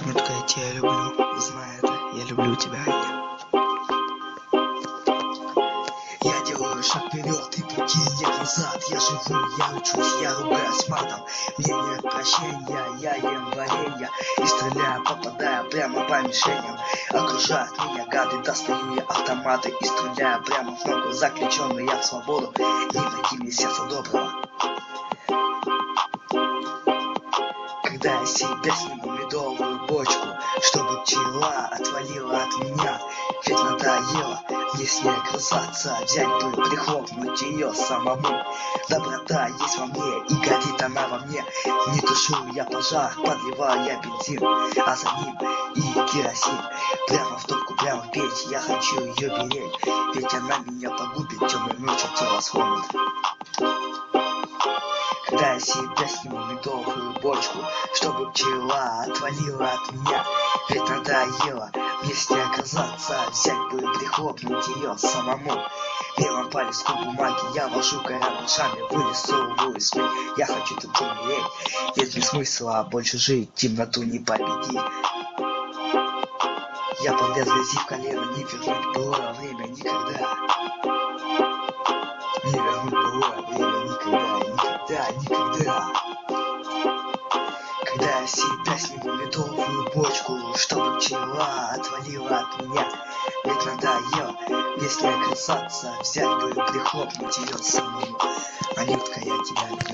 Анютка, я тебя люблю, знай это, я люблю тебя. Я делаю шаг вперед и пути назад. Я живу, я учусь, я ругаюсь матом. Мне нет прощения, я ем варенье и стреляю, попадая прямо по мишеням. Окружают меня гады, достаю я автоматы и стреляю прямо в ногу. Заключенный я в свободу, не найти мне сердца доброго. Когда я себе сниму медовую бочку, чтобы пчела отвалила от меня, ведь надоело мне с ней красаться, взять бы, прихлопнуть ее самому. Доброта есть во мне, и горит она во мне. Не тушу я пожар, подливаю я бензин, а за ним и керосин. Прямо в топку, прямо в печь, я хочу ее беречь, ведь она меня погубит темной ночью, тело схлонит. Когда я себе сниму медовую бочку, чтобы пчела отвалила от меня, ведь надоело мне с ней оказаться, взять бы, прихлопнуть ее самому. Белым по листку бумаги я вожу карандашами, вырисовываю смерть. Я хочу тут умереть, нет ли смысла больше жить, темноту не победить. Я полез грязи в колено, не вернуть былое время никогда. Не вернуть былое время никогда. Когда я себя сниму медовую бочку, чтобы пчела отвалила от меня, ведь надоело мне с ней касаться, взять бы, прихлопнуть ее самому. Анютка, я тебя люблю.